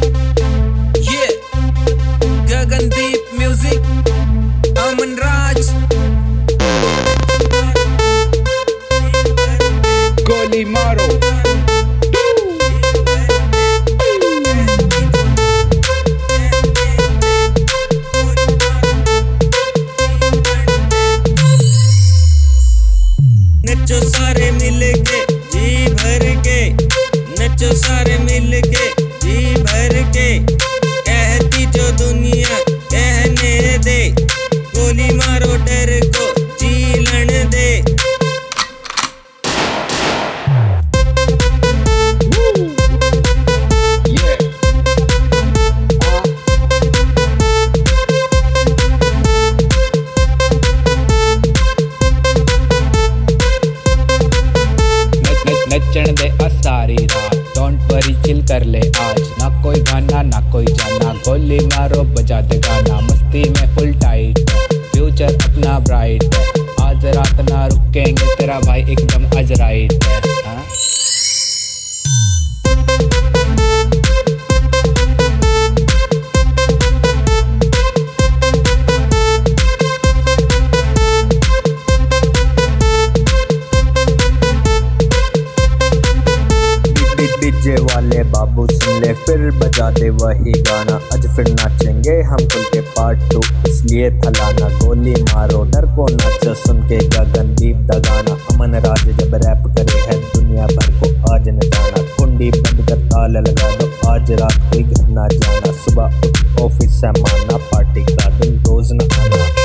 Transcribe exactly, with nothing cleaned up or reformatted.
Yeah, Gagandeep Music, Aman Raj, गोली मारो। नचो सारे मिल के जी भर के, नचो सारे मिल के जी भर के, कहती जो दुनिया कहने दे, गोली मारो डर को चीलन दे। नचण दे आ सारी रात, डोंट वरी चिल कर ले आज, ना कोई गाना ना कोई जाना, गोली मारो बजा दे गाना, मस्ती में फुल टाइट है, फ्यूचर अपना ब्राइट है, आज रात ना रुकेंगे तेरा भाई एकदम आज राइट है। हाँ? डीजे वाले बाबू सुन ले फिर बजा दे वही गाना, आज फिर नाचेंगे हम खुल के पार्ट टू इसलिए थलाना, गोली मारो डर को नाचो सुन के गगनदीप दा गाना, अमन राज जब रैप करे है दुनिया भर को आज न जाना, कुंडी बंद कर ताला लगा दो आज रात कोई घर ना जाना, सुबह उठ ऑफिस से माना पार्टी का दिन रोज न आना।